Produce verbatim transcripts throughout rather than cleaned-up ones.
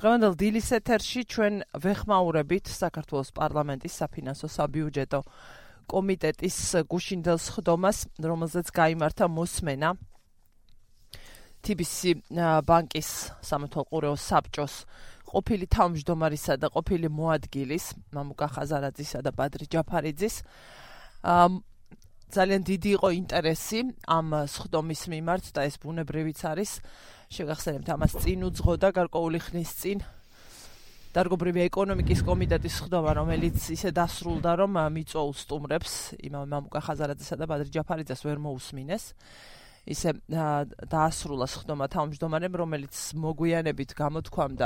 დღევანდელ დილის ეთერში ჩვენ ვეხმაურებით საქართველოს პარლამენტის საფინანსო საბიუჯეტო კომიტეტის გუშინდელ სხდომას, რომელზეც გაიმართა მოსმენა თი ბი სი ბანკის სამართალყურეო საბჭოს ყოფილი თავმჯდომარისა და ყოფილი მოადგილის მამუკა ხაზარაძისა და ბადრი ჯაფარიძის ძალიან დიდი იყო ინტერესი ამ სხდომის მიმართ და ეს ბუნებრივიც არის. შეგახსენებთ, ამას წინ უძღოდა გარკვეული ხნის წინ დარგობრივი ეკონომიკის კომიტეტის სხდომა, რომელიც ისე დასრულდა, რომ მიწოულ სტუმრებს იმავე მამუკა ხაზარაძესა და ბადრი ჯაფარიძეს ვერ მოусმინეს. ისე დაასრულა სხდომა თავმჯდომარემ, რომელიც მოგვიანებით გამოთქვამდა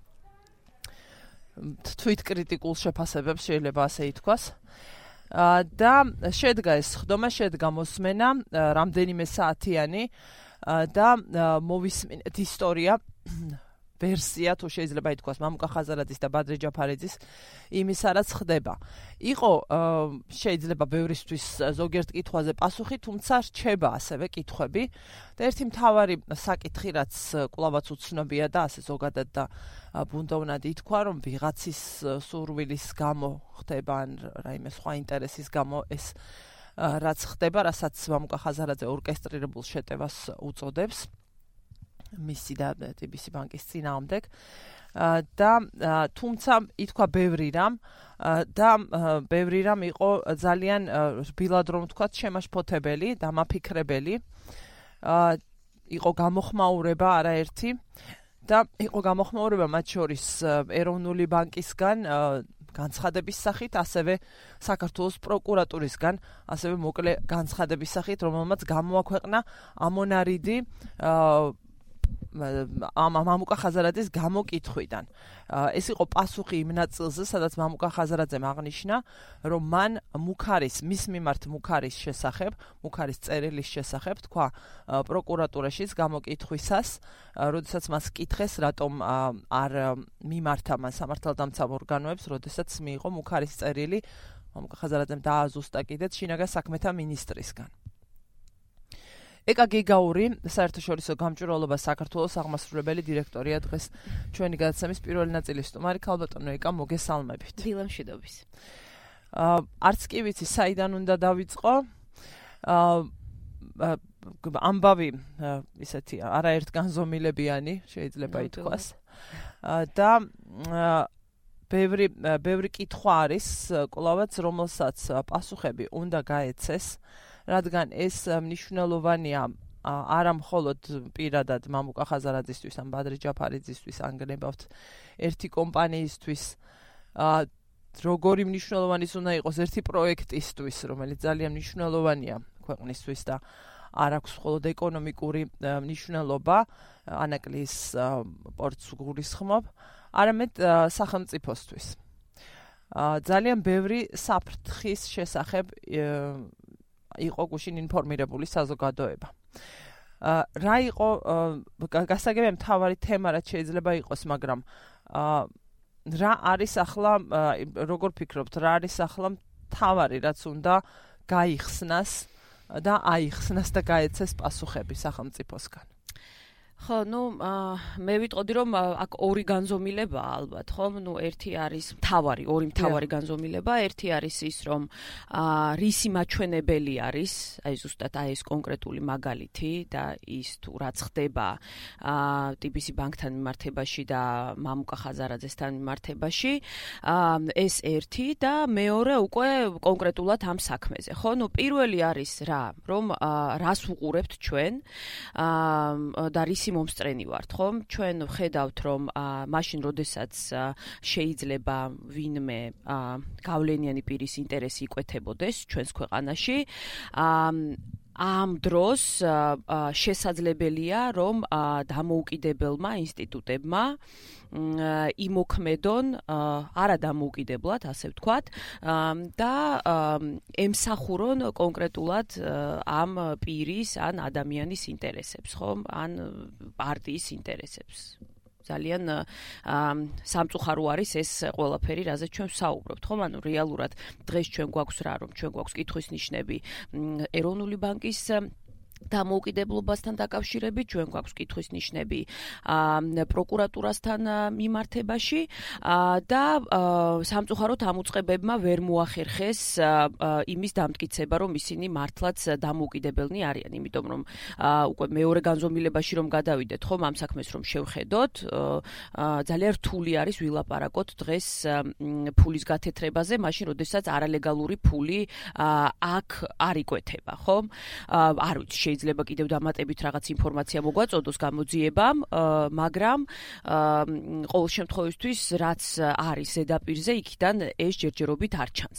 თვითკრიტიკულ შეფასებებს, შეიძლება ასე ითქვას. და შედგა ეს სხდომა, შედგა მოსმენა რამდენიმე საათიანი და მოვისმინეთ ისტორია, ვერსია, თუ შეიძლება ითქვას, მამუკა ხაზარაძის და ბადრი ჯაფარიძის იმისა, რაც ხდება. იყო შეიძლება ბევრისთვის ზოგიერთ კითხვაზე პასუხი, თუმცა რჩება ასევე კითხვები და ერთი მთავარი საკითხი, რაც კვლავაც უცნობია და ასე ზოგადად და ბუნდოვნად ითქვა, რომ ვიღაცის სურვილის გამო ხდება ან რაიმე სხვა ინტერესის გამო ეს რაც ხდება, რასაც მამუკა ხაზარაძე ორკესტრირებულ შეტევას უწოდებს მისი და თი ბი სი ბანკის წინააღმდეგ და თუმცა ითქვა ბევრი რამ და ბევრი რამ იყო ძალიან რბილად რომ ვთქვათ შემაშფოთებელი, დამაფიქრებელი. იყო გამოხმაურება არაერთი და იყო გამოხმაურება მათ შორის ეროვნული ბანკისგან განცხადების სახით, ასევე საქართველოს პროკურატურისგან, ასევე მოკლე განცხადების სახით, რომელმაც გამოაქვეყნა ამონარიდი ამ მამუკა ხაზარაძის გამოკითხვიდან. ეს იყო პასუხი იმ ნაწილზე, სადაც მამუკა ხაზარაძემ აღნიშნა, რომ მან მუქარის, მის მიმართ მუქარის შესახებ, მუქარის წერილის შესახებ, თქვა პროკურატურაშიც გამოკითხვისას, როდესაც მას კითხეს, რატომ არ მიმართა მან სამართალდამცავ ორგანოებს, როდესაც მიიღო მუქარის წერილი, მამუკა ხაზარაძემ დააზუსტა კიდეც შინაგან საქმეთა მინისტრისგან. ეკა გიგაური, საერთაშორისო გამჭვირვალობა საქართველოს აღმასრულებელი დირექტორია, დღეს ჩვენი გადაცემის პირველი ნაწილის სტუმარი. ქალბატონო ეკა, მოგესალმებით. დილამშვიდობის. არც კი ვიცი, საიდან უნდა დავიწყო. ამბავი ისეთი არაერთ განზომილებიანი შეიძლება ითქვას. და ბევრი ბევრი კითხვა არის, კვლავაც რომელსაც პასუხები უნდა გაეცეს, რადგან ეს მნიშვნელოვანია არა მხოლოდ პირადად მამუკა ხაზარაძისთვის ან ბადრი ჯაფარიძისთვის, ან გნებავთ ერთი კომპანიისთვის, როგორი მნიშვნელოვანი უნდა იყოს ერთი პროექტისთვის, რომელიც ძალიან მნიშვნელოვანია ქვეყნისთვის და არ აქვს მხოლოდ ეკონომიკური მნიშვნელობა, ანაკლის პორტს გულისხმობ, არამედ სახელმწიფოსთვის. ძალიან ბევრი საფრთხის შესახებ იყო გუშინ ინფორმირებული საზოგადოება. რა იყო გასაგებია მთავარი თემა, რაც შეიძლება იყოს, მაგრამ რა არის ახლა, როგორ ფიქრობთ, რა არის ახლა მთავარი, რაც უნდა გაიხსნას და აიხსნას და გაეცეს პასუხები სახელმწიფოსგან? ხო, ნუ მე ვიტყოდი, რომ აქ ორი განზომილებაა ალბათ, ხო? ნუ ერთი არის მთავარი, ორი მთავარი განზომილება, ერთი არის ის, რომ რისი მაჩვენებელი არის, აი ზუსტად აი ეს კონკრეტული მაგალითი და ის თუ რაც ხდება თი ბი სი ბანკთან მიმართებაში და მამუკა ხაზარაძესთან მიმართებაში, ეს ერთი და მეორე უკვე კონკრეტულად ამ საქმეზე, ხო? ნუ პირველი არის რა, რომ რას უყურებთ ჩვენ და რისი მომსწრენი ვართ, ხო? ჩვენ ვხედავთ, რომ მაშინ, როდესაც შეიძლება ვინმე გავლენიანი პირის ინტერესი იკვეთებოდეს ჩვენს ქვეყანაში, ამ დროს შესაძლებელია, რომ დამოუკიდებელმა ინსტიტუტებმა იმოქმედონ არა დამოუკიდებლად, ასე ვთქვათ, და ემსახურონ კონკრეტულად ამ პირის ან ადამიანის ინტერესებს, ხო? ან პარტიის ინტერესებს. ძალიან სამწუხარო არის ეს ყველაფერი, რაზეც ჩვენ ვსაუბრობთ, ხო? ანუ რეალურად დღეს ჩვენ გვაქვს რა, რომ ჩვენ გვაქვს კითხვის ნიშნები ეროვნული ბანკის დამოუკიდებლობასთან დაკავშირებით ჩვენ გვაქვს კითხვის ნიშნები პროკურატურასთან მიმართებაში და სამწუხაროდ ამ უწყებებმა ვერ მოახერხეს იმის დამტკიცება, რომ ისინი მართლაც დამოუკიდებელნი არიან, იმიტომ რომ უკვე მეორე განზომილებაში რომ გადავიდეთ, ხომ ამ საქმეს რომ შევხედოთ, ძალიან რთული არის ვილაპარაკოთ დღეს ფულის გათეთრებაზე, მაშინ როდესაც არალეგალური ფული აქ არ იკვეთება, ხომ? არ ვიცი, შეიძლება კიდევ დამატებით რაღაც ინფორმაცია მოგვაწოდოს გამოძიებამ, მაგრამ ყოველ შემთხვევისთვის რაც არის ზედაპირზე, იქიდან ეს ჯერჯერობით არ ჩანს.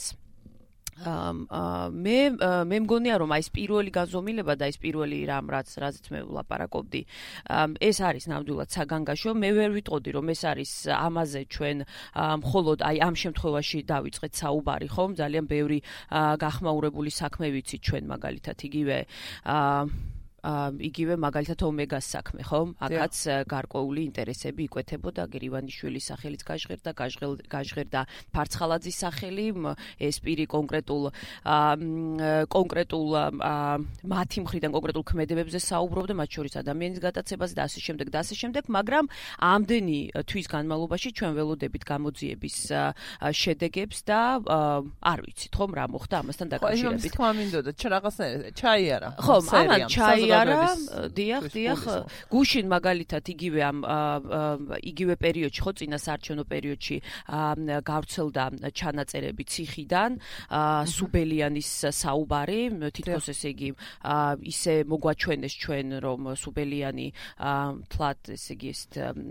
მე მე მგონია რომ აი ეს პირველი განზომილება და ეს პირველი რამ რაც რაზეც მე ვლაპარაკობდი ეს არის ნამდვილად საგანგაშო. მე ვერ ვიტყოდი რომ ეს არის ამაზე ჩვენ მხოლოდ აი ამ შემთხვევაში დავიწყეთ საუბარი, ხომ? ძალიან ბევრი გახმაურებული საქმე ვიცით ჩვენ, მაგალითად იგივე იგივე მაგალითად ომეგას საქმე, ხომ? აქაც გარკვეული ინტერესები იკვეთებოდა, გერივანიშვილის სახელიც გაჟღერდა, გაჟღერდა ფარცხალაძის სახელი, ეს პირი კონკრეტულ კონკრეტულ მათი მხრიდან კონკრეტულ ქმედებებზე საუბრობდა, მათ შორის ადამიანის გატაცებაზე და ასე შემდეგ და ასე შემდეგ, მაგრამ ამდენი თვის განმავლობაში ჩვენ ველოდებით გამოძიების შედეგებს და არ ვიცით, ხომ, რა მოხდა ამასთან დაკავშირებით. ხო, ის მინდოდა, რაღაცნაირად ჩაიარა. ხო, ამან ჩაიარა არა, დიახ, დიახ. გუშინ მაგალითად იგივე ამ იგივე პერიოდში, ხო, წინა საარჩევნო პერიოდში გავრცელდა ჩანაწერები ციხიდან, სუბელიანის საუბარი, თითქოს ესე იგი ისე მოგვაჩვენეს ჩვენ, რომ სუბელიანი თლად ესე იგი ეს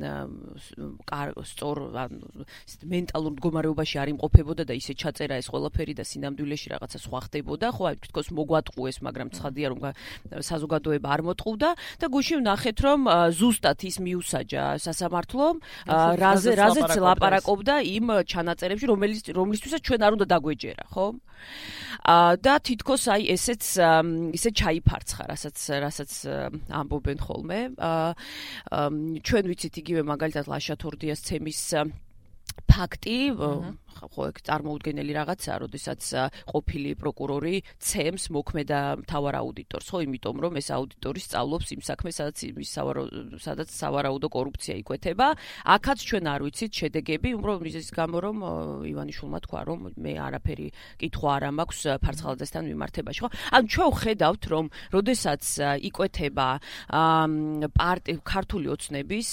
სწორ მენტალურ მდგომარეობაში არ იმყოფებოდა და ისე ჩაწერა ეს ყველაფერი და სინამდვილეში რაღაცა სხვა ხდებოდა, ხო, აი თითქოს მოგვატყუეს, მაგრამ ცხადია რომ საზოგადო არ მოტყუდა და გუშინ ვნახეთ რომ ზუსტად ის მიუსაჯა სასამართლომ რაზეც ლაპარაკობდა იმ ჩანაწერებში, რომელიც რომლისთვისაც ჩვენ არ უნდა დაგვეჯერა, ხო? და თითქოს აი ესეც ისე ჩაიფარცხა, რასაც რასაც ამბობენ ხოლმე. ჩვენ ვიცით იგივე მაგალითად ლაშათორდიას ცემის ფაქტი, ხო, ეგ წარმოუდგენელი რაღაცაა, როდესაც ყოფილი პროკურორი ცემს მოქმედა მთავარ აუდიტორს, ხო, იმიტომ რომ ეს აუდიტორი სწავლობს იმ საქმეს, სადაც იმის სადაც სავარაუდო კორუფცია იკვეთება. აქაც ჩვენ არ ვიცით შედეგები, უბრალოდ მიზეზის გამო, რომ ივანიშვილმა თქვა, რომ მე არაფერი კითხვა არ მაქვს ფარცხალაძესთან მიმართებაში, ხო? ანუ ჩვენ ვხედავთ, რომ როდესაც იკვეთება ქართული ოცნების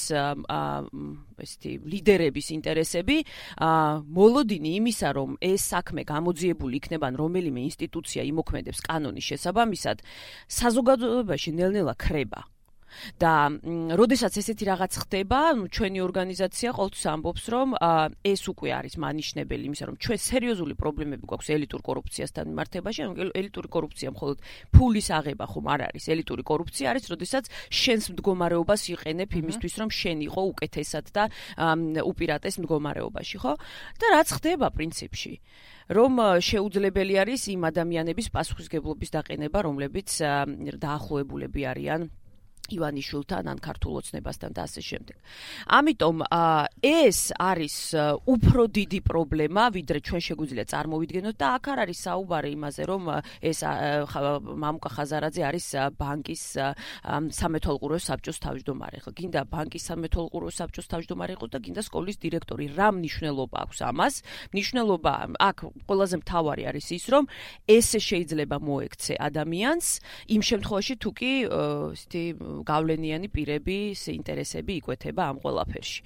ესეთი ლიდერების ინტერესები, მოლოდინი იმისა, რომ ეს საქმე გამოძიებული იქნება რომელიმე ინსტიტუცია იმოქმედებს კანონის შესაბამისად, საზოგადოებაში ნელ-ნელა ქრება. და როდესაც ესეთი რაღაც ხდება, ჩვენი ორგანიზაცია ყოველთვის ამბობს, რომ ეს უკვე არის მანიშნებელი იმისა, რომ ჩვენ სერიოზული პრობლემები გვაქვს ელიტურ კორუფციასთან მიმართებაში, ანუ ელიტური კორუფცია მხოლოდ ფულის აღება ხომ არ არის. ელიტური კორუფცია არის, როდესაც შენს მდგომარეობას იყენებ იმისთვის, რომ შენ იყო უკეთესად და უპირატეს მდგომარეობაში, ხო? და რაც ხდება პრინციპში, რომ შეუძლებელი არის იმ ადამიანების პასუხისგებლობის დაყენება, რომლებიც დაახლოებულები არიან ივანიშვილთან ან ქართულ ოცნებასთან და ასე შემდეგ. ამიტომ ეს არის უფრო დიდი პრობლემა, ვიდრე ჩვენ შეგვიძლია წარმოვიდგენოთ და აქ არ არის საუბარი იმაზე, რომ ეს მამუკა ხაზარაძე არის ბანკის სამეთვალყურეო საბჭოს თავმჯდომარე. ხო, გინდა ბანკის სამეთვალყურეო საბჭოს თავმჯდომარე იყოს და გინდა სკოლის დირექტორი. რა მნიშვნელობა აქვს ამას? მნიშვნელობა აქ ყველაზე მთავარი არის ის, რომ ესე შეიძლება მოექცე ადამიანს იმ შემთხვევაში თუ კი ესეთი გავლენიანი პირების ინტერესები იკვეთება ამ ყველაფერში.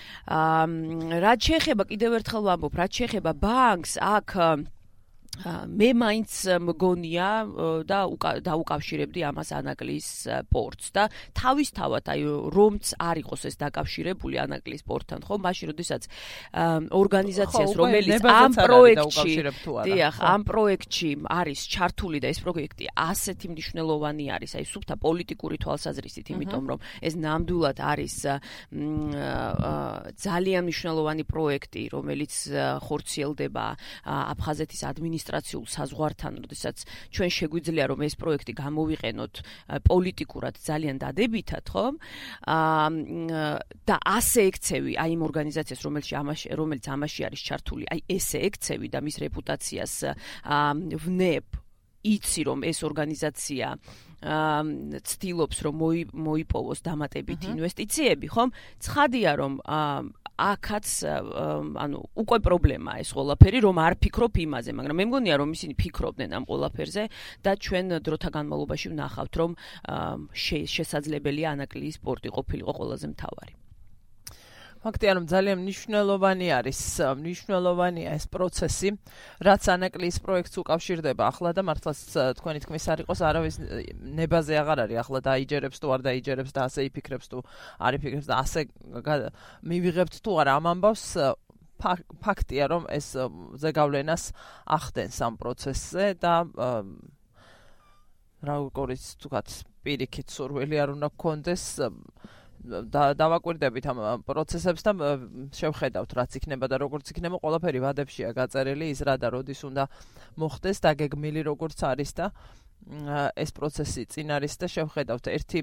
რაც შეეხება კიდევ ერთხელ ვამბობ, რაც შეეხება ბანკს, აქ მე მაინც მგონია და დაუკავშირებდი ამას ანაკლის პორტს და თავისთავად აი რომც არ იყოს ეს დაკავშირებული ანაკლის პორტთან, ხო, მაშინ როდესაც ორგანიზაციას რომელიც ამ პროექტში დიახ, ამ პროექტში არის ჩართული და ეს პროექტი ასეთი მნიშვნელოვანი არის, აი სუფთა პოლიტიკური თვალსაზრისით, იმიტომ რომ ეს ნამდვილად არის ძალიან მნიშვნელოვანი პროექტი, რომელიც ხორციელდება აფხაზეთის ადმინისტრაციულ საზღვართან, როდესაც ჩვენ შეგვიძლია რომ ეს პროექტი გამოვიყენოთ პოლიტიკურად ძალიან დადებითად, ხო? და ასე ექცევი აი იმ ორგანიზაციას, რომელში ამაში რომელიც ამაში არის ჩართული, აი ესე ექცევი და მის რეპუტაციას ვნებ იცი რომ ეს ორგანიზაცია ცდილობს რომ მოიპოვოს დამატებით ინვესტიციები, ხომ? ცხადია რომ აქაც ანუ უკვე პრობლემაა ეს ყველაფერი, რომ არ ფიქრობ იმაზე, მაგრამ მე მგონია რომ ისინი ფიქრობდნენ ამ ყველაფერზე და ჩვენ დროთა განმავლობაში ვნახავთ რომ შესაძლებელია ანაკლიის სპორტი ყოფილიყო ყველაზე მთავარი. ფაქტია რომ ძალიან მნიშვნელოვანი არის, მნიშვნელოვანია ეს პროცესი, რაც ანაკლიის პროექტს უკავშირდება ახლა და მართლაც თქვენი თქმის არ იყოს, არავის ნებაზე აღარ არის ახლა დაიჯერებს თუ არ დაიჯერებს და ასე იფიქრებს თუ არ იფიქრებს და ასე მივიღებთ თუ არა ამ ამბავს. ფაქტია რომ ეს ზეგავლენას ახდენს ამ პროცესზე და როგორიც თქვათ პირიქით სურვილი არ უნდა გქონდეს და დავაკვირდებით ამ პროცესებს და შევხედავთ რაც იქნება და როგორც იქნება ყველაფერი ვადებშია გაწერილი ის რა და როდის უნდა მოხდეს დაგეგმილი როგორც არის და ეს პროცესი წინ არის და შევხედავთ ერთი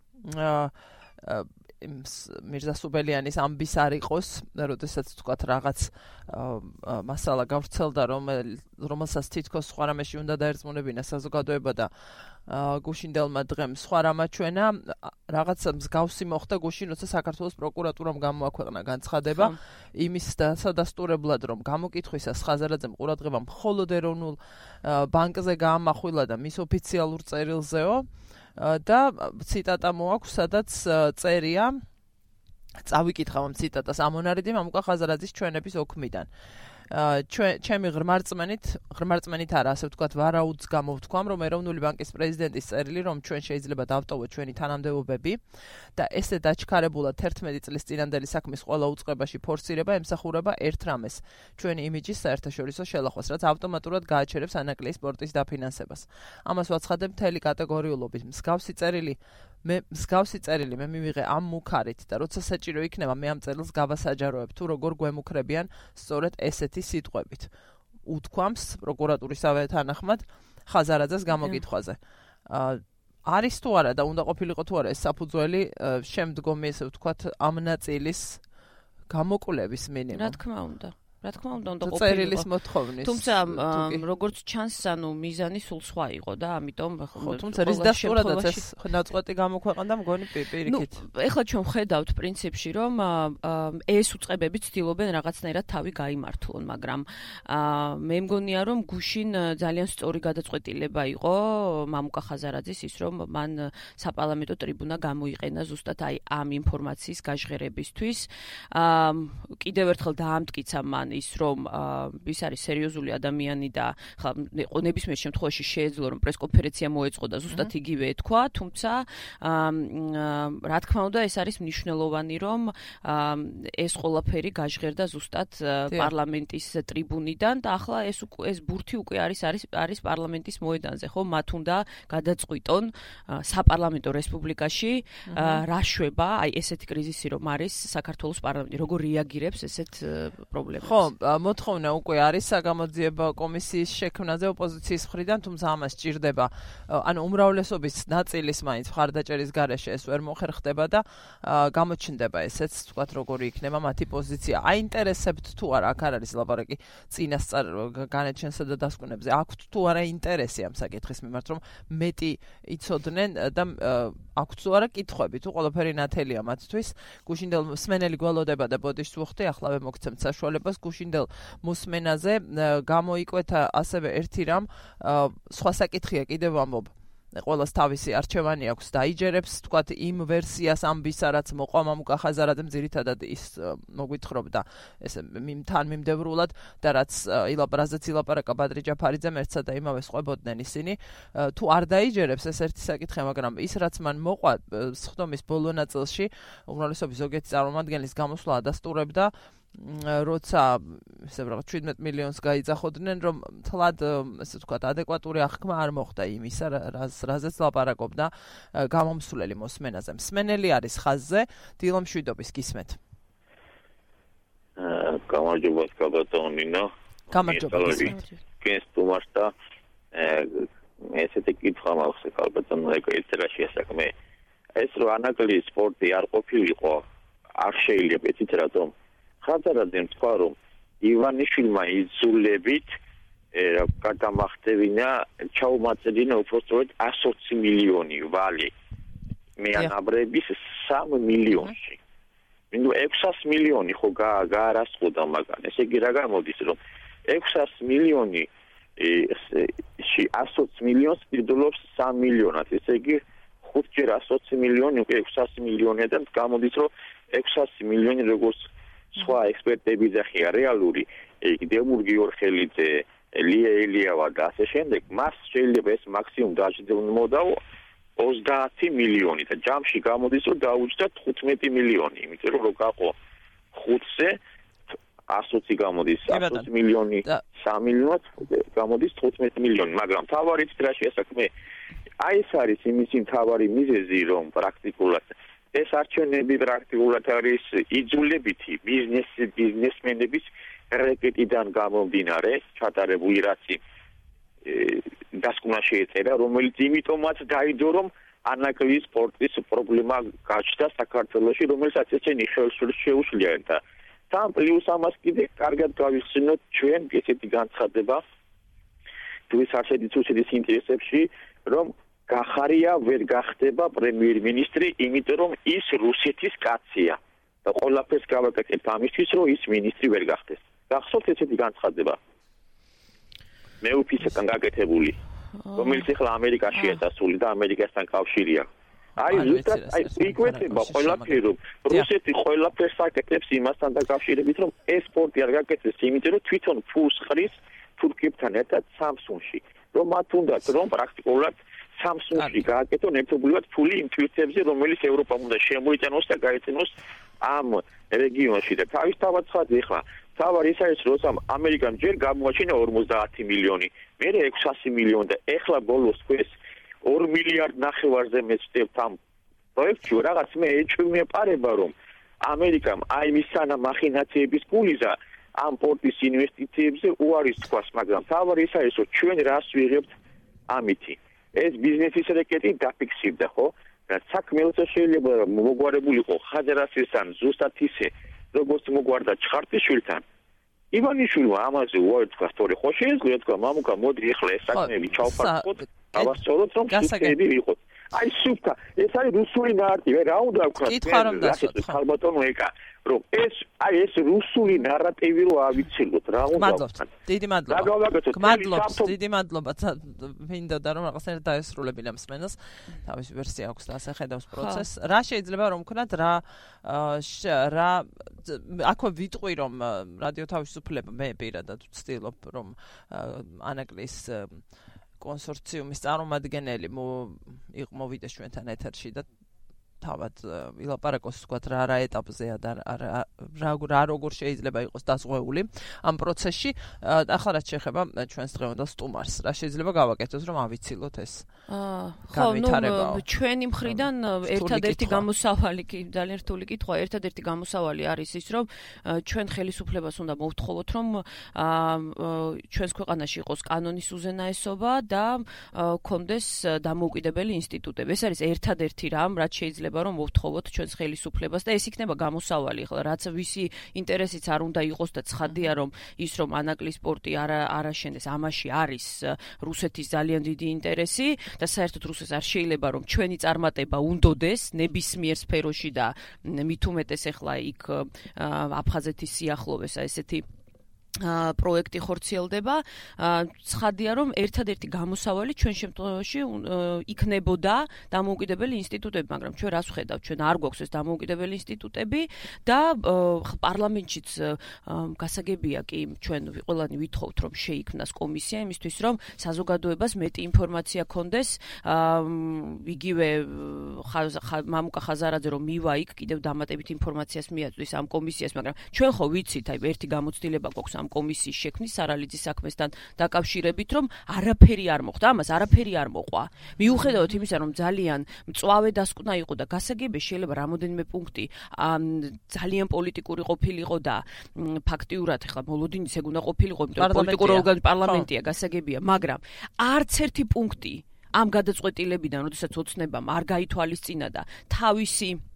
მირზა სუბელიანის ამბის არ იყოს, როდესაც თქვათ რაღაც მასალა გავრცელდა რომ რომელსაც თითქოს სხვა რამეში უნდა დაერწმუნებინა საზოგადოება და გუშინდელმა დღემ სხვა რამა ჩვენა რაღაც მსგავსი მოხდა გუშინ როცა საქართველოს პროკურატურამ გამოაქვეყნა განცხადება იმის დასადასტურებლად რომ გამოკითხვისას ხაზარაძემ ყურადღება მხოლოდ ეროვნულ ბანკზე გაამახვილა და მის ოფიციალურ წერილზეო და ციტატა მოაქვს სადაც წერია წავიკითხავ ამ ციტატას ამონარიდი მამუკა ხაზარაძის ჩვენების ოქმიდან ჩემი ღრმარწმენით, ღრმარწმენით არა, ასე ვთქვათ, ვარაუდს გამოვთქვამ, რომ ეროვნული ბანკის პრეზიდენტის წერილი, რომ ჩვენ შეიძლება დავტოვოთ ჩვენი თანამდებობები და ესე დაჩქარებულად თერთმეტი წლის წინანდელი საქმის ყველა უწყებაში ფორსირება ემსახურება ერთ რამეს, ჩვენი იმიჯის საერთაშორისო შელახვას, რაც ავტომატურად გააჩერებს ანაკლიის სპორტის დაფინანსებას. ამას ვაცხადებ მთელი კატეგორიულობით. მსგავსი წერილი მე მსგავსი წერილი მე მივიღე ამ მუქარით და როცა საჭირო იქნება მე ამ წერილს გავასაჯაროებ თუ როგორ გვემუქრებიან სწორედ ესეთი სიტყვებით. უთქვამს პროკურატურისავე თანახმად ხაზარაძეს გამოკითხვაზე. არის თუ არა და უნდა ყოფილიყო თუ არა ეს საფუძველი შემდგომი ესე ვთქვათ ამ ნაწილის გამოკვლევის მინიმუმ. რა თქმა უნდა. რა თქმა უნდა უნდა ყოფილიყო წერილის მოთხოვნის. თუმცა როგორც ჩანს, ანუ მიზანი სულ სხვა იყო და ამიტომ ხო, თუმცა რის დასტურადაც ეს ნაწყვეტი გამოქვეყნდა მგონი პირიქით. ნუ, ეხლა ჩვენ ვხედავთ პრინციპში, რომ ეს უწყებები ცდილობენ რაღაცნაირად თავი გაიმართლონ, მაგრამ მე მგონია, რომ გუშინ ძალიან სწორი გადაწყვეტილება იყო მამუკა ხაზარაძის ის, რომ მან საპარლამენტო ტრიბუნა გამოიყენა ზუსტად აი ამ ინფორმაციის გაჟღერებისთვის. კიდევ ერთხელ დაამტკიცა მან ის რომ ის არის სერიოზული ადამიანი და ხა ნებისმიერ შემთხვევაში შეეძლო რომ პრესკონფერენცია მოეწყო და ზუსტად იგივე ეთქვა, თუმცა რა თქმა უნდა ეს არის მნიშვნელოვანი რომ ეს ყველაფერი გაჟღერდა ზუსტად პარლამენტის ტრიბუნიდან და ახლა ეს ეს ბურთი უკვე არის არის არის პარლამენტის მოედანზე, ხო? მათ უნდა გადაწყვიტონ საპარლამენტო რესპუბლიკაში რა შვება, აი ესეთი კრიზისი რომ არის საქართველოს პარლამენტი, როგორ რეაგირებს ესეთ პრობლემებს. ხო, მოთხოვნა უკვე არის საგამოძიებო კომისიის შექმნაზე ოპოზიციის მხრიდან, თუმცა ამას სჭირდება, ანუ უმრავლესობის ნაწილის მაინც მხარდაჭერის გარეშე ეს ვერ მოხერხდება და გამოჩნდება ესეც, თქვათ, როგორი იქნება მათი პოზიცია. აინტერესებთ თუ არა, აქ არ არის ლაპარაკი წინასწარ განაჩენსა და დასკვნებზე. აქვთ თუ არა ინტერესი ამ საკითხის მიმართ, რომ მეტი იცოდნენ და აქვთ თუ არა კითხვები, თუ ყველაფერი ნათელია მათთვის. გუშინდელ მსმენელი გველოდება და ბოდიშს ვუხდი, ახლავე მოგცემთ საშუალებას გუშინდელ მოსმენაზე გამოიკვეთა ასევე ერთი რამ სხვა საკითხია კიდევ ამბობ ყველას თავისი არჩევანი აქვს დაიჯერებს თქვათ იმ ვერსიას ამბისა რაც მოყვა მამუკა ხაზარაძემ ძირითადად ის მოგვითხრობდა ესე თან მიმდევრულად და რაც ილაპარაზეც ილაპარაკა ბადრი ჯაფარიძემ ერთსა და იმავე სხვებოდნენ ისინი თუ არ დაიჯერებს ეს ერთი საკითხია მაგრამ ის რაც მან მოყვა სხდომის ბოლო ნაწილში უმრავლესობის ზოგიერთი წარმომადგენლის გამოსვლა ადასტურებდა როცა ესე ვთქვათ შვიდმეტ მილიონს გაიძახოდნენ რომ თლად ესე ვთქვათ ადეკვატური აღქმა არ მოხდა იმისა რაზეც ლაპარაკობდა გამომსვლელი მოსმენაზე. მსმენელი არის ხაზზე დილო მშვიდობის გისმენთ. გამარჯობა გაბატონინო. გამარჯობა. კენ სტუმართა ესეთი კითხვა მაქვს გაბატონო ეკეტერა შესაქმე. ეს რო ანაკლიის სპორტი არ ყოფილიყო არ შეიძლება იცით რატომ ხაზარაძემ თქვა რომ ივანიშვილმა იზულებით გადამახტევინა ჩაუმაწედინა უпростоრად εκατი მილიონი ვალი მეანაბრების სამი მილიონში. მინდო ექვსას მილიონი ხო გაარასყოდა მაგან. ესე იგი რა გამოდის რომ ექვსას მილიონი ში εκατი მილიონს პირდულობს სამი მილიონად. ესე იგი ხუთჯერ εκατი მილიონი უკვე ექვსას მილიონიდან გამოდის რომ ექვსას მილიონი როგორც სხვა ექსპერტები ძახია რეალური დემურ გიორხელიძე ლია ელიავა და ასე შემდეგ მას შეიძლება ეს მაქსიმუმ დაждდნოდა ოცდაათი მილიონი და ჯამში გამოდის რომ დაუჯდა თხუთმეტი მილიონი იმიტომ რომ რო გაყო ხუთზე ასოცი გამოდის ასოცი მილიონი სამი მილიონად გამოდის თხუთმეტი მილიონი მაგრამ თავარით რა შეასაქმე აი ეს არის იმისი თავარი მიზეზი რომ პრაქტიკულად ეს არჩევნები პრაქტიკულად არის იძულებითი ბიზნეს ბიზნესმენების რეკეტიდან გამომდინარე ჩატარებული რაცი დასკვნა შეეწერა რომელიც იმიტომაც დაიდო რომ ანაკლის სპორტის პრობლემა გაჩნდა საქართველოში რომელსაც ეცენი შეუძლია და თან პლუს ამას კიდე კარგად გავიხსენოთ ჩვენ ესეთი განცხადება თუ ის არსებითი თუცედის ინტერესებში რომ გახარია ვერ გახდება პრემიერ-მინისტრი იმიტომ რომ ის რუსეთის კაცია და ყველაფერს გავაკეთებ ამისთვის რომ ის მინისტრი ვერ გახდეს გახსოვთ ესეთი განცხადება მეუფისგან გაკეთებული რომელიც ახლა ამერიკაშია დასული და ამერიკასთან კავშირია აი ზუსტად აი იკვეთება ყველაფერი რომ რუსეთი ყველაფერს აკეთებს იმასთან დაკავშირებით რომ ეს სპორტი არ გაკეთდეს იმიტომ რომ თვითონ ფულს ხრის თურქებთან ერთად სამსუნში რომ მათ უნდათ რომ პრაქტიკულად სამსუნში გააკეთონ ერთობლივად ფული იმ თვისებზე რომელიც ევროპამ უნდა შემოიტანოს და გაეწინოს ამ რეგიონში და თავისთავად ხაძე ხა თავარი ის არის რომ ამერიკამ ჯერ გამოაჩინა ორმოცდაათი მილიონი მერე ექვსასი მილიონი და ეხლა ბოლოს ეს ორი მილიარდ ნახევარზე მეცდებთ ამ პროექტში რაღაც მე ეჩვეუპარება რომ ამერიკამ აი მისანა მახინაციების გულიზა ამ პორტის ინვესტიციებზე უარის თქواس მაგრამ თავარი ის არის რომ ჩვენ რას ვიღებთ ამითი ეს ბიზნესის რეკეტი დაფიქსირდა ხო და საქმეელს შეიძლება მოგვარებულიყო ხაზარასისთან ზუსტად ისე როგორც მოგვარდა ჩხარტიშვილთან ივანიშვილმა ამაზე უარი თქვა სწორი ხო შეიძლება თქვა მამუკა მოდი ეხლა ეს საქმეები ჩავფარხოთ დავასწოროთ რომ სუსტები ვიყოთ აი სუფთა ეს არის რუსული ნარატივი რა უნდა ვქნათ კითხვა რომ დასვათ ხალბატონო ეკა რომ ეს აი ეს რუსული ნარატივი რო ავიცილოთ რა უნდა ვქნათ დიდი მადლობა მადლობს დიდი მადლობა მინდოდა რომ რაღაცნაირად დაესრულებინა მსმენელს თავისი ვერსია აქვს და ასე ხედავს პროცესს რა შეიძლება რომ ვქნათ რა რა აქვე ვიტყვი რომ რადიო თავისუფლება მე პირადად ვცდილობ რომ ანაკლის კონსორციუმის წარმომადგენელი მოვიდეს ჩვენთან ეთერში და თავად ვილაპარაკოს ვთქვათ რა რა ეტაპზეა და რა რა როგორ შეიძლება იყოს დასღვეული ამ პროცესში ახლა რაც შეეხება ჩვენს დღევანდელ სტუმარს რა შეიძლება გავაკეთოთ რომ ავიცილოთ ეს ხო ნუ ჩვენი მხრიდან ერთადერთი გამოსავალი კი ძალიან რთული კითხვა ერთადერთი გამოსავალი არის ის რომ ჩვენ ხელისუფლებას უნდა მოვთხოვოთ რომ ჩვენს ქვეყანაში იყოს კანონის უზენაესობა და კონდეს დამოუკიდებელი ინსტიტუტები ეს არის ერთადერთი რამ რაც შეიძლება რომ მოვთხოვოთ ჩვენს ხელისუფლებას და ეს იქნება გამოსავალი ახლა რაც ვისი ინტერესიც არ უნდა იყოს და ცხადია რომ ის რომ ანაკლის სპორტი არ არაშენდეს ამაში არის რუსეთის ძალიან დიდი ინტერესი და საერთოდ რუსეთს არ შეიძლება რომ ჩვენი წარმატება უნდოდეს ნებისმიერ სფეროში და მით უმეტეს ახლა იქ აფხაზეთის სიახლოვესა ესეთი პროექტი ხორციელდება ცხადია რომ ერთადერთი გამოსავალი ჩვენ შემთხვევაში იქნებოდა დამოუკიდებელი ინსტიტუტები მაგრამ ჩვენ რას ვხედავთ ჩვენ არ გვაქვს ეს დამოუკიდებელი ინსტიტუტები და პარლამენტშიც გასაგებია კი ჩვენ ყველანი ვითხოვთ რომ შეიქმნას კომისია იმისთვის რომ საზოგადოებას მეტი ინფორმაცია ქონდეს იგივე მამუკა ხაზარაძე რომ მივა იქ კიდევ დამატებით ინფორმაციას მიაწვდის ამ კომისიას მაგრამ ჩვენ ხო ვიცით აი ერთი გამოცდილება გვაქვს კომისიის შექმნის სარალიძის საქმესთან დაკავშირებით რომ არაფერი არ მოხდა ამას არაფერი არ მოყვა მიუხედავად იმისა რომ ძალიან მწვავე დასკვნა იყო და გასაგებია შეიძლება რამოდენიმე პუნქტი ძალიან პოლიტიკური ყოფილიყო და ფაქტიურად ახლა მოლოდინიც ეგ უნდა ყოფილიყო იმიტომ რომ პოლიტიკური ორგანო პარლამენტია გასაგებია მაგრამ არც ერთი პუნქტი ამ გადაწყვეტილებიდან როდესაც ოცნებამ არ გაითვალისწინა და თავისი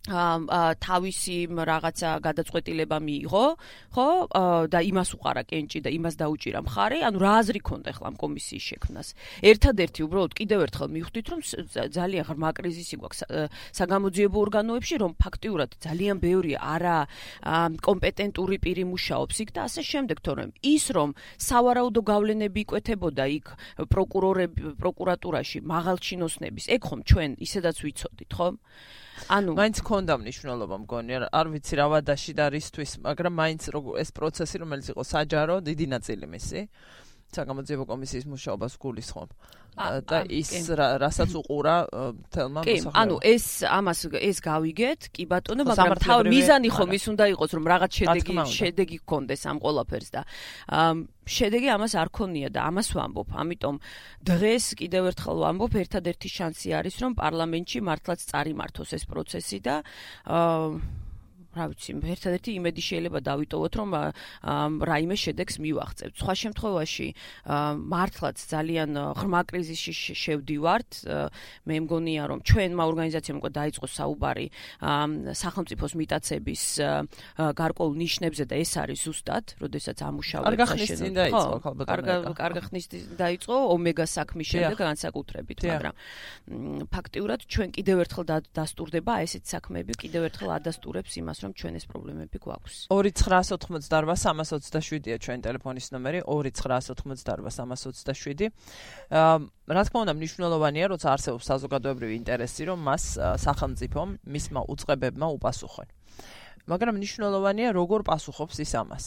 თავისი რაღაცა გადაწყვეტილება მიიღო, ხო? და იმას უყარა კენჭი და იმას დაუჭირა მხარი, ანუ რა აზრი ქონდა ახლა ამ კომისიის შექმნას. ერთადერთი უბრალოდ კიდევ ერთხელ მივხვდით, რომ ძალიან ღრმა კრიზისი გვაქვს საგამოძიებო ორგანოებში, რომ ფაქტიურად ძალიან ბევრი არა კომპეტენტური პირი მუშაობს იქ და ასე შემდეგ, თორემ ის რომ სავარაუდო გავლენები იკვეთებოდა იქ პროკურორები პროკურატურაში მაღალ ჩინოსნების, ეგ ხომ ჩვენ ისედაც ვიცოდით, ხო? ანუ მაინც ქონდა მნიშვნელობა მგონი, არ ვიცი რა ვადაში და რისთვის, მაგრამ მაინც ეს პროცესი, რომელიც იყო საჯარო, დიდი ნაწილი მისი საგამოძიებო კომისიის მუშაობას გულისხმობ. და ის რასაც უყურა თელმა მოსახლეობამ. ანუ ეს ამას ეს გავიგეთ, კი ბატონო, მაგრამ თავი მიზანი ხომ ის უნდა იყოს, რომ რაღაც შედეგი შედეგი გქონდეს ამ ყველაფერს და შედეგი ამას არ ქონია და ამას ვამბობ. ამიტომ დღეს კიდევ ერთხელ ვამბობ, ერთადერთი შანსი არის, რომ პარლამენტში მართლაც წარიმართოს ეს პროცესი და რა ვიცი, ერთადერთი იმედი შეიძლება დავიტოვოთ, რომ რაიმე შედეგს მივაღწევთ. სხვა შემთხვევაში მართლაც ძალიან ღრმა კრიზისში შევდივართ. მე მგონია, რომ ჩვენმა ორგანიზაციამ უკვე დაიწყო საუბარი სახელმწიფოს მიტაცების გარკვეულ ნიშნებზე და ეს არის ზუსტად, როდესაც ამუშავებთ. კარგა ხნის წინ დაიწყო, ალბათ. კარგა ხნის წინ დაიწყო ომეგა საქმის შემდეგ განსაკუთრებით, მაგრამ ფაქტიურად ჩვენ კიდევ ერთხელ დასტურდება ესეთ საქმეები, კიდევ ერთხელ ადასტურებს იმას, რომ ჩვენ ეს პრობლემები გვაქვს. ორი ცხრაას ოთხმოცდაარბა სამას ოცდაშვიდია ჩვენ ტელეფონის ნომერი ორი ცხრაას ოთხმოცდაარბა სამას ოცდაშვიდი. რა თქმა უნდა, მნიშვნელოვანია, როცა არსებობს საზოგადოებრივი ინტერესი, რომ მას სახელმწიფომ მისმა უწყებებმა უპასუხონ. მაგრამ მნიშვნელოვანია, როგორ პასუხობს ის ამას.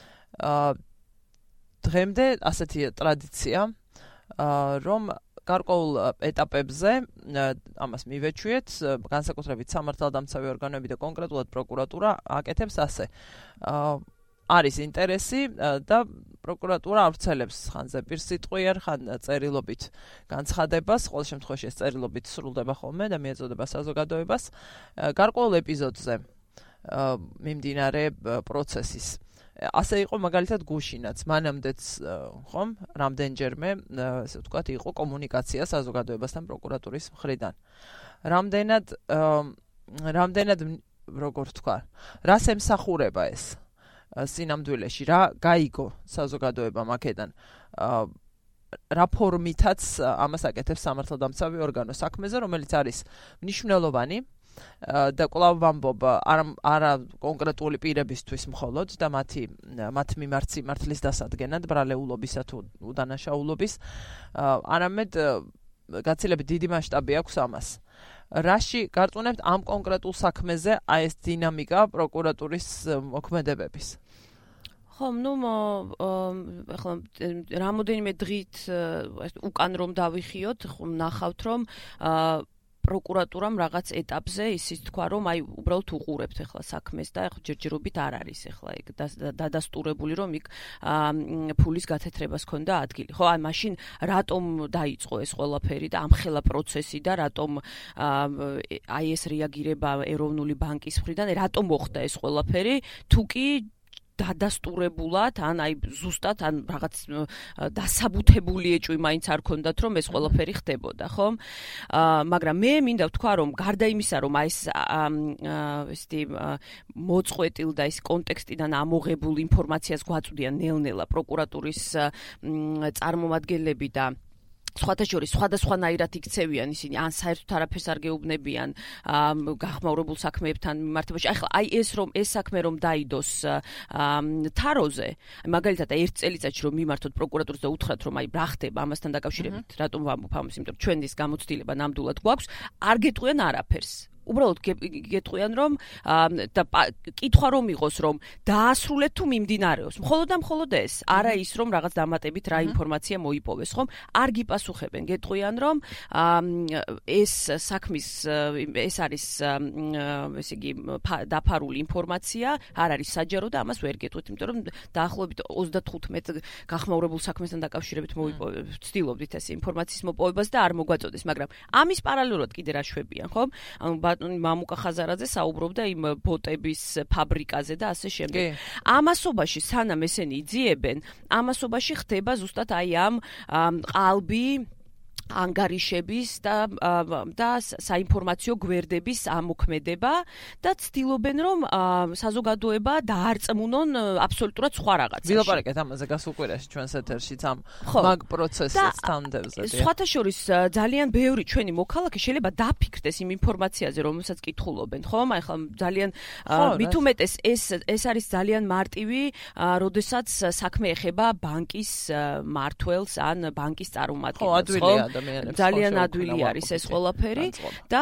დღემდე ასეთი ტრადიცია, რომ გარკვეულ ეტაპებზე ამას მივეჩვიეთ, განსაკუთრებით სამართალდამცავი ორგანოები და კონკრეტულად პროკურატურა აკეთებს ასე. არის ინტერესი და პროკურატურა ავრცელებს ხანზე პირსიტყვიერ, ხან წერილობით განცხადებას, ყოველ შემთხვევაში ეს წერილობით სრულდება ხოლმე და მიეწოდება საზოგადოებას გარკვეულ ეპიზოდზე მიმდინარე პროცესის. ასე იყო მაგალითად გუშინაც, მანამდეც ხომ, რამდენჯერმე, ესე ვთქვათ, იყო კომუნიკაცია საზოგადოებასთან პროკურატურის მხრიდან. რამდენად რამდენად როგორ ვთქვა, რას ემსახურება ეს სინამდვილეში, რა გაიგო საზოგადოებამ აქედან, რა ფორმითაც ამას აკეთებს სამართალდამცავი ორგანო საქმეზე, რომელიც არის მნიშვნელოვანი და კვლავ ვამბობ არა კონკრეტული პირებისთვის მხოლოდ და მათი მათ მიმართ სიმართლის დასადგენად ბრალეულობისა თუ უდანაშაულობის, არამედ გაცილებით დიდი მასშტაბი აქვს ამას. რაში გარწმუნებთ ამ კონკრეტულ საქმეზე აი ეს დინამიკა პროკურატურის მოქმედებების? ხო, ნუ ახლა რამოდენიმე დღით უკან რომ დავიხიოთ, ნახავთ რომ პროკურატურამ რაღაც ეტაპზე ისიც თქვა, რომ აი უბრალოდ უყურებთ ახლა საქმეს და ახლა ჯერჯერობით არ არის ახლა ეგ დადასტურებული, რომ იქ ფულის გათეთრებას ქონდა ადგილი. ხო, აი მაშინ რატომ დაიწყო ეს ყველაფერი და ამხელა პროცესი და რატომ აი ეს რეაგირება ეროვნული ბანკის მხრიდან, რატომ მოხდა ეს ყველაფერი, თუ კი დადასტურებულად, ან აი ზუსტად, ან რაღაც დასაბუთებული ეჭვი მაინც არ ქონდათ, რომ ეს ყველაფერი ხდებოდა, ხო? მაგრამ მე მინდა ვთქვა, რომ გარდა იმისა, რომ აი ეს ესეთი მოწყვეტილ და ეს კონტექსტიდან ამოღებულ ინფორმაციას გვაწვდიან ნელ-ნელა პროკურატურის წარმომადგენლები და სხვათა შორის სხვადასხვანაირად იქცევიან ისინი, ან საერთოდ არაფერს არ გეუბნებიან გახმაურებულ საქმეებთან მიმართებაში. ახლა აი ეს რომ ეს საქმე რომ დაიდოს თაროზე, მაგალითად ერთ წელიწადში რომ მიმართოთ პროკურატურას და უთხრათ, რომ აი რა ხდება ამასთან დაკავშირებით, რატომ ვამბობ ამას, იმიტომ რომ ჩვენ ის გამოცდილება ნამდვილად გვაქვს, არ გეტყვიან არაფერს. უბრალოდ გეტყვიან, რომ და კითხვა რომ იყოს, რომ დაასრულეთ თუ მიმდინარეობს. მხოლოდ და მხოლოდ ეს, არა ის, რომ რაღაც დამატებით რა ინფორმაცია მოიპოვეს, ხომ? არ გიპასუხებენ, გეტყვიან, რომ ეს საქმის ეს არის ესე იგი დაფარული ინფორმაცია, არ არის საჯარო და ამას ვერ გეტყვით, იმიტომ რომ დაახლოებით ოცდათხუთმეტ გახმაურებულ საქმესთან დაკავშირებით მოიპოვეთ, ვცდილობდით ეს ინფორმაციის მოპოვებას და არ მოგვაწოდეს, მაგრამ ამის პარალელურად კიდე რა შვებიან, ხომ? ანუ მამუკა ხაზარაძე საუბრობდა იმ ბოტების ფაბრიკაზე და ასე შემდეგ. ამასობაში სანამ ესენი იძიებენ, ამასობაში ხდება ზუსტად აი ამ ყალბი ანგარიშების და და საინფორმაციო გვერდების ამოქმედება და ცდილობენ რომ საზოგადოება დაარწმუნონ აბსოლუტურად სხვა რაღაცაში. ვილაპარაკეთ ამაზე გასულ კვირაში ჩვენს ეთერშიც ამ მაგ პროცესის თანდებზე. სხვათა შორის ძალიან ბევრი ჩვენი მოქალაქე შეიძლება დაფიქრდეს იმ ინფორმაციაზე, რომელსაც კითხულობენ, ხომ? აი ხა ძალიან მით უმეტეს ეს ეს არის ძალიან მარტივი, როდესაც საქმე ეხება ბანკის მმართველს ან ბანკის წარმომადგენელს, ხო? ძალიან ადვილი არის ეს ყველაფერი და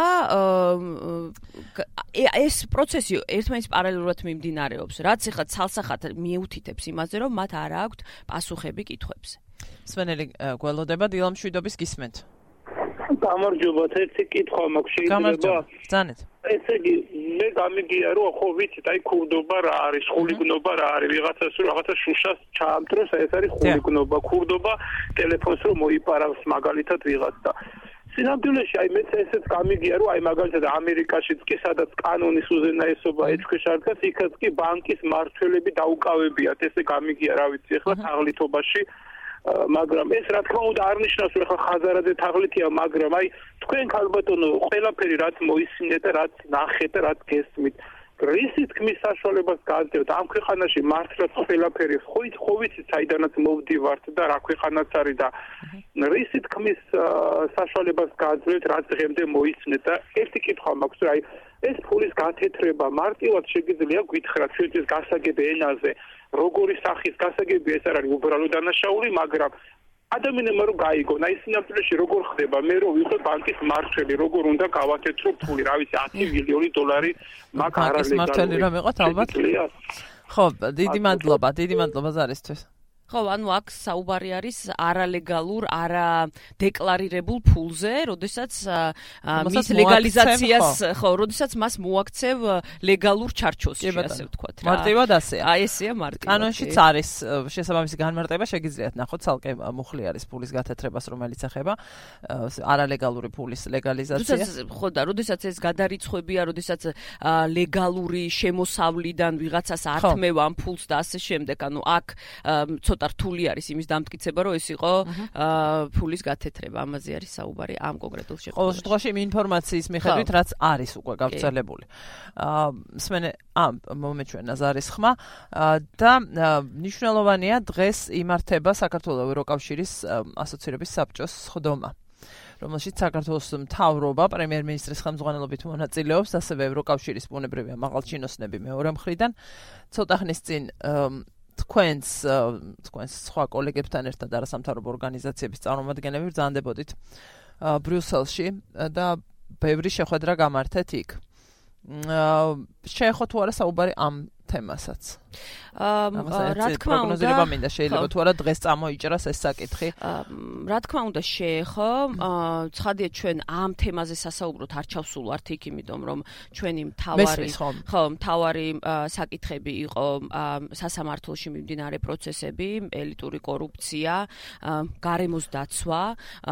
ეს პროცესი ერთმანეთს პარალელურად მიმდინარეობს, რაც ეხლა ცალსახად მიუთითებს იმაზე, რომ მათ არ აქვთ პასუხები კითხვებზე. სვენელი გველოდება დილამშვიდობის გისმენთ. გამარჯობათ, ერთი კითხვა მაქვს შეიძლება? ბრძანეთ. ესე იგი, მე გამიგია რომ ხო ვიცით, აი ქურდობა რა არის, ხულიგნობა რა არის, ვიღაცას რომ რაღაცა შუშას ჩაამტროს, ეს არის ხულიგნობა, ქურდობა ტელეფონს რომ მოიპარავს მაგალითად ვიღაც და სინამდვილეში აი მეც ესეც გამიგია რომ აი მაგალითად ამერიკაშიც კი სადაც კანონის უზენაესობა ეჭქვეშარდგას, იქაც კი ბანკის მმართველები დაუკავებიათ, ესე გამიგია რა ვიცი ახლა თაღლითობაში მაგრამ ეს რა თქმა უნდა არ ნიშნავს რომ ახლა ხაზარაძე თაღლითია, მაგრამ აი თქვენ ქალბატონო ყველაფერი რაც მოისმინეთ და რაც ნახეთ და რაც გესმით რისი თქმის საშუალებას გაძლევთ ამ ქვეყანაში მართლაც ყველაფერი ხო ვიცით საიდანაც მოვდივართ და რა ქვეყანაც არის და რისი თქმის საშუალებას გაძლევთ რაც დღემდე მოისმინეთ და ერთი კითხვა მაქვს რომ აი ეს ფულის გათეთრება მარტივად შეგიძლია გითხრათ ჩვენთვის გასაგები ენაზე როგორი სახის გასაგები ეს არ არის უბრალო დანაშაული, მაგრამ ადამიანებმა რომ გაიგონ, აი სინამდვილეში როგორ ხდება, მე რომ ვიყო ბანკის მმართველი, როგორ უნდა გავათეთრო ფული, რა ვიცი, ათი მილიონი დოლარი მაგ არ არის მმართველი რომ იყოთ ალბათ. ხო, დიდი მადლობა, დიდი მადლობა ზარისთვის. ხო, ანუ აქ საუბარი არის არალეგალურ, არადეკლარირებულ ფულზე, როდესაც მის ლეგალიზაციას, ხო, როდესაც მას მოაქცევ ლეგალურ ჩარჩოსში, ასე ვთქვათ რა. მარტივად ასეა. აი ესეა მარტივად. კანონშიც არის შესაბამისი განმარტება, შეგიძლიათ ნახოთ, ცალკე მუხლი არის ფულის გათეთრებას, რომელიც ეხება არალეგალური ფულის ლეგალიზაციას. ხო და როდესაც ეს გადარიცხვებია, როდესაც ლეგალური შემოსავლიდან ვიღაცას ართმევ ამ ფულს და ასე შემდეგ, ანუ აქ რთული არის იმის დამტკიცება, რომ ეს იყო ფულის გათეთრება, ამაზე არის საუბარი ამ კონკრეტულ შეხვედრაში. ყოველ შემთხვევაში იმ ინფორმაციის მიხედვით, რაც არის უკვე გავრცელებული. სმენე ამ მომეჩვენა ზარის ხმა და მნიშვნელოვანია დღეს იმართება საქართველოს ევროკავშირის ასოცირების საბჭოს სხდომა, რომელშიც საქართველოს მთავრობა პრემიერ-მინისტრის ხელმძღვანელობით მონაწილეობს, ასევე ევროკავშირის ბუნებრივია მაღალჩინოსნები მეორე მხრიდან. ცოტა ხნის წინ თქვენს თქვენს სხვა კოლეგებთან ერთად არასამთავრობო ორგანიზაციების წარმომადგენლები ბრძანდებოდით ბრიუსელში და ბევრი შეხვედრა გამართეთ იქ. შეეხო თუ არა საუბარი ამ თემასაც? რა თქმა უნდა, მინდა შეიძლება თუ არა დღეს წამოიჭრას ეს საკითხი. რა თქმა უნდა შეეხო, ცხადია ჩვენ ამ თემაზე სასაუბროთ არ ჩავსულვართ იქ, იმიტომ რომ ჩვენი მთავარი ხო, მთავარი საკითხები იყო სასამართლოში მიმდინარე პროცესები, ელიტური კორუფცია, გარემოს დაცვა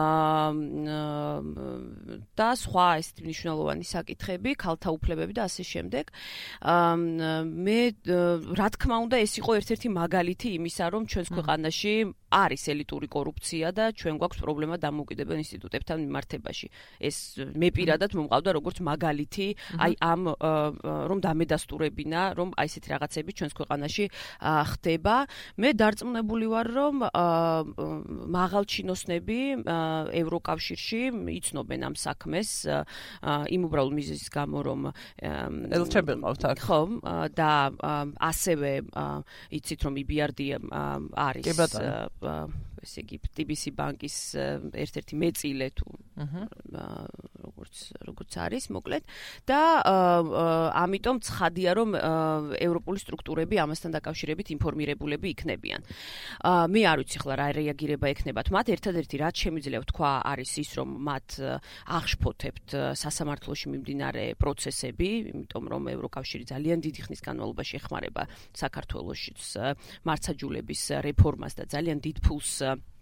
და სხვა ესეთი მნიშვნელოვანი საკითხები, ქალთა უფლებები და ასე შემდეგ. მე რა თქმა უნდა ეს იყო ერთ-ერთი მაგალითი იმისა, რომ ჩვენს ქვეყანაში არის ელიტური კორუფცია და ჩვენ გვაქვს პრობლემა დამოუკიდებელ ინსტიტუტებთან მიმართებაში. ეს მე პირადად მომყავდა როგორც მაგალითი, აი ამ რომ დამედასტურებინა, რომ აი ესეთი რაღაცები ჩვენს ქვეყანაში ხდება. მე დარწმუნებული ვარ, რომ მაღალჩინოსნები ევროკავშირში იცნობენ ამ საქმეს იმ უბრალოდ მიზეზის გამო, რომ ელჩები ყავთ აქ. ხო, და ასევე იცით რომ ი ბი არ დი არის ესე იგი ტი ბი სი ბანკის ერთ-ერთი მეწილე თუ როგორც როგორც არის მოკლედ და ამიტომ ცხადია რომ ევროპული სტრუქტურები ამასთან დაკავშირებით ინფორმირებულები იქნებიან. მე არ ვიცი ხლა რა რეაგირება ექნებათ მათ, ერთადერთი რაც შემიძლია ვთქვა არის ის რომ მათ აღშფოთებთ სასამართლოში მიმდინარე პროცესები, იმიტომ რომ ევროკავშირი ძალიან დიდი ხნის განმავლობაში ეხმარება საქართველოსშიც მართსაჯულების რეფორმას და ძალიან დიდ ფულს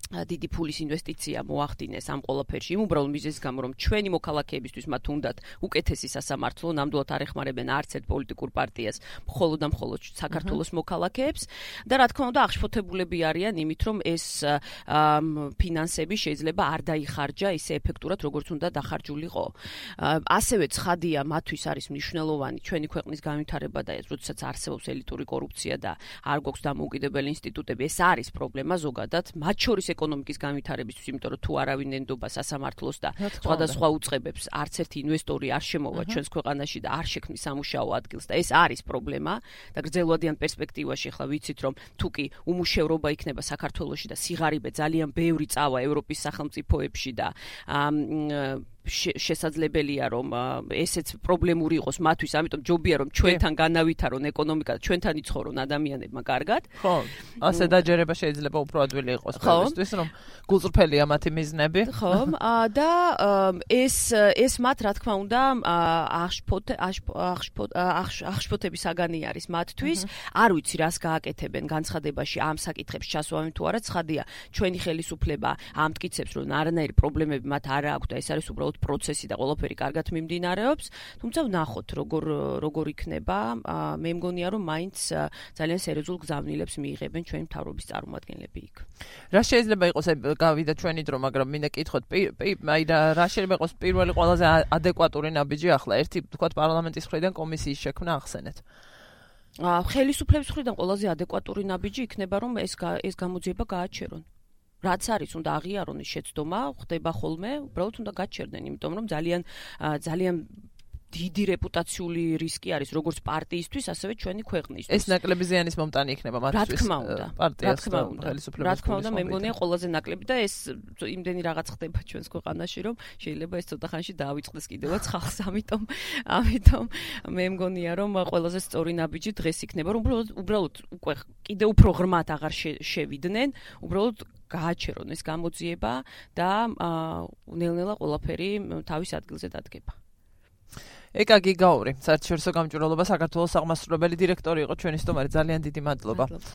დიდი ფულის ინვესტიცია მოახდინეს ამ ყველაფერში იმ უბრალოდ მიზეზის გამო რომ ჩვენი მოქალაქეებისთვის მათ უნდათ უკეთესი სასამართლო ნამდვილად არ ეხმარებენ არც ერთ პოლიტიკურ პარტიას მხოლოდ და მხოლოდ საქართველოს მოქალაქეებს და რა თქმა უნდა აღშფოთებულები არიან იმით რომ ეს ფინანსები შეიძლება არ დაიხარჯა ისე ეფექტურად როგორც უნდა დახარჯულიყო ასევე ცხადია მათთვის არის მნიშვნელოვანი ჩვენი ქვეყნის განვითარება და როდესაც არსებობს ელიტური კორუფცია და არ გვაქვს დამოუკიდებელი ინსტიტუტები ეს არის პრობლემა ზოგადად მათ შორის ეკონომიკის განვითარებისთვის, იმიტომ რომ თუ არავინ ენდობა სასამართლოს და სხვადასხვა უწყებებს, არც ერთი ინვესტორი არ შემოვა ჩვენს ქვეყანაში და არ შექმნის სამუშაო ადგილს და ეს არის პრობლემა და გრძელვადიან პერსპექტივაში ახლა ვიცით რომ თუკი უმუშევრობა იქნება საქართველოში და სიღარიბე ძალიან ბევრი წავა ევროპის სახელმწიფოებში და შესაძლებელია რომ ესეც პრობლემური იყოს მათთვის, ამიტომ ჯობია რომ ჩვენთან განავითარონ ეკონომიკა და ჩვენთან იცხოვრონ ადამიანებმა კარგად. ხო, ასე დაჯერება შეიძლება უფრო ადვილი იყოს ყველასთვის, რომ გულწრფელია მათი მიზნები. ხო, და ეს ეს მათ რა თქმა უნდა აღშფოთების საგანი არის მათთვის. არ ვიცი რას გააკეთებენ განცხადებაში ამ საკითხებს ჩასვავენ თუ არა, ცხადია ჩვენი ხელისუფლება ამტკიცებს რომ არანაირი პრობლემები მათ არ აქვს და ეს არის უბრალოდ პროცესი და ყველაფერი კარგად მიმდინარეობს, თუმცა ვნახოთ როგორ როგორ იქნება. მე მგონია რომ მაინც ძალიან სერიოზულ გზავნილებს მიიღებენ ჩვენი მთავრობის წარმომადგენლები იქ. რა შეიძლება იყოს გავიდა ჩვენი დრო, მაგრამ მინდა კითხოთ, აი რა შეიძლება იყოს პირველი ყველაზე ადეკვატური ნაბიჯი ახლა ერთი თქვათ პარლამენტის მხრიდან კომისიის შექმნა ახსენეთ. ხელისუფლების მხრიდან ყველაზე ადეკვატური ნაბიჯი იქნება რომ ეს ეს გამოძიება გააჩერონ. რაც არის უნდა აღიარონ ის შეცდომა, ხდება ხოლმე, უბრალოდ უნდა გაჩერდნენ, იმიტომ რომ ძალიან ძალიან დიდი რეპუტაციული რისკი არის როგორც პარტიისთვის, ასევე ჩვენი ქვეყნისთვის. ეს ნაკლები ზიანის მომტანი იქნება მათთვის. რა თქმა უნდა, პარტიას და ხელისუფლებას. რა თქმა უნდა, მე მგონია ყველაზე ნაკლები და ეს იმდენი რაღაც ხდება ჩვენს ქვეყანაში, რომ შეიძლება ეს ცოტა ხანში დაავიწყდეს კიდევაც ხალხს, ამიტომ ამიტომ მე მგონია რომ ყველაზე სწორი ნაბიჯი დღეს იქნება, რომ უბრალოდ უბრალოდ უკვე კიდევ უფრო ღრმად აღარ შევიდნენ, უბრალოდ გააჩერონ ეს გამოძიება და ნელ-ნელა ყველაფერი თავის ადგილზე დადგება. ეკა გიგაური, საერთაშორისო გამჭვირვალობა საქართველოს აღმასრულებელი დირექტორი იყო ჩვენი სტუმარი, ძალიან დიდი მადლობა.